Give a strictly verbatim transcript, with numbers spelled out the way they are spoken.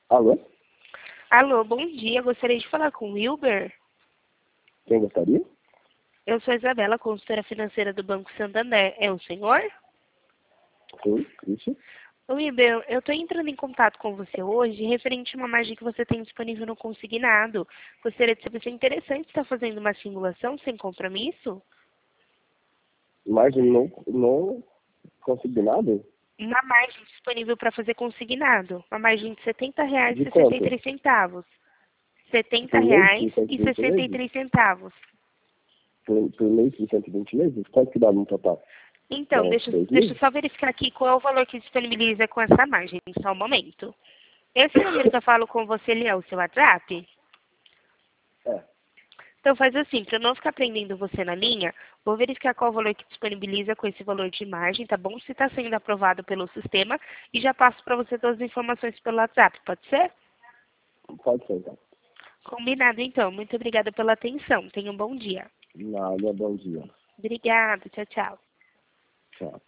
Alô? Alô, bom dia. Gostaria de falar com o Wilber. Quem gostaria? Eu sou a Isabela, consultora financeira do Banco Santander. É o senhor? Sim, Christian. Wilber, eu estou entrando em contato com você hoje referente a uma margem que você tem disponível no consignado. Gostaria de saber se é interessante estar fazendo uma simulação sem compromisso? Margem não, não consignado? Uma margem disponível para fazer consignado. Uma margem de setenta reais e De sessenta e quanto? três centavos. setenta Por mês, reais de cento e e vinte sessenta e meses? três centavos. Por, por mês de cento e vinte meses? Quanto que dá no total? Então, Não, deixa, dois deixa eu mil? só verificar aqui qual é o valor que disponibiliza com essa margem. Só um momento. Esse número que eu falo com você, ele é o seu WhatsApp? É. Então faz assim, para eu não ficar prendendo você na linha, vou verificar qual o valor que disponibiliza com esse valor de margem, tá bom? Se está sendo aprovado pelo sistema e já passo para você todas as informações pelo WhatsApp, pode ser? Pode ser, então. Combinado então. Muito obrigada pela atenção. Tenha um bom dia. Nada, bom dia. Obrigada. Tchau, tchau. Tchau.